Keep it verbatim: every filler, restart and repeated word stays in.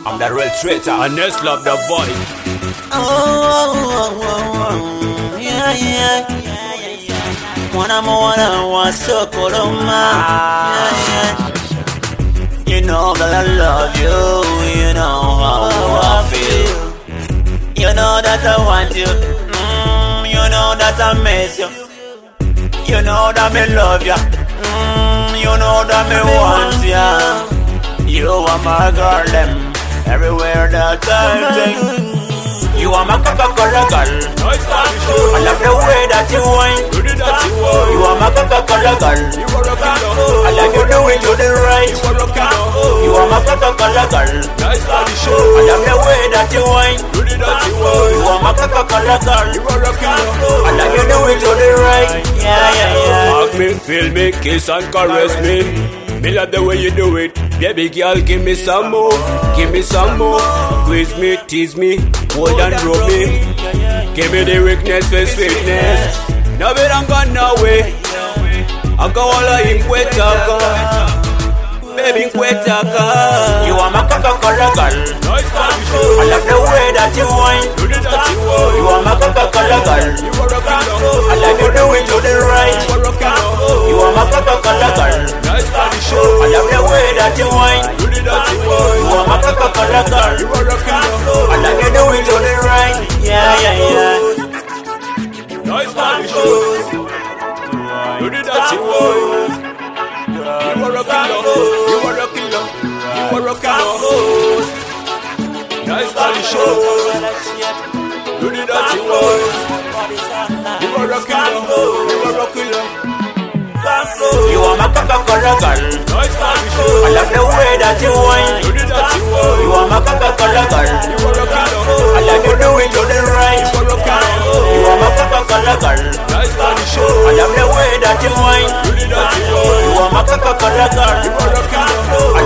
I'm the real traitor. And let's love the boy. Oh, oh, oh, oh, yeah, yeah, yeah, yeah. Wanna wanna want so cold on my, yeah, yeah. You know that I love you. You know how I feel. You know that I want you. Mm, you know that I miss you. You know that me love ya. Mm, you know that me want ya. You are my girl, them everywhere that I take. You are my Coca-Cola girl. I love the way that you whine. You are my Coca-Cola girl. I like you do it to the right. You are my Coca-Cola girl. I love the way that you whine. You are my Coca-Cola girl. I like you do it to the right. Yeah, yeah, yeah. Hug me, feel me, kiss and caress me. Me love the way you do it. Baby girl, give me some more. Give me some more. Squeeze me, tease me, hold and rub me. Give me the weakness for sweetness. No be don't go no way. I go all of him kwetaka. Baby kwetaka. You are my Coca-Cola girl. I love the way that you whine. You are my Coca-Cola girl. I like you do it to the right. You are my Coca-Cola girl. I love the way that you whine. You are my Coca-Cola girl. I like you do it to the right. Yeah, yeah, yeah. Nice body shoes. You did that you want. You are a killer. You are a killer. You are a killer. Nice body shoes. You did that you want. You are a killer. You are a killer. You are my Coca-Cola girl. Nice body shoes. I love the way that you whine. You did that you want. You are my Coca-Cola girl. You are a killer. I like you do it to the right. You are a killer. You are my Coca-Cola girl. Nice body shoes. I love the way that you whine. You did that you want. You are my Coca-Cola girl. You are a killer. I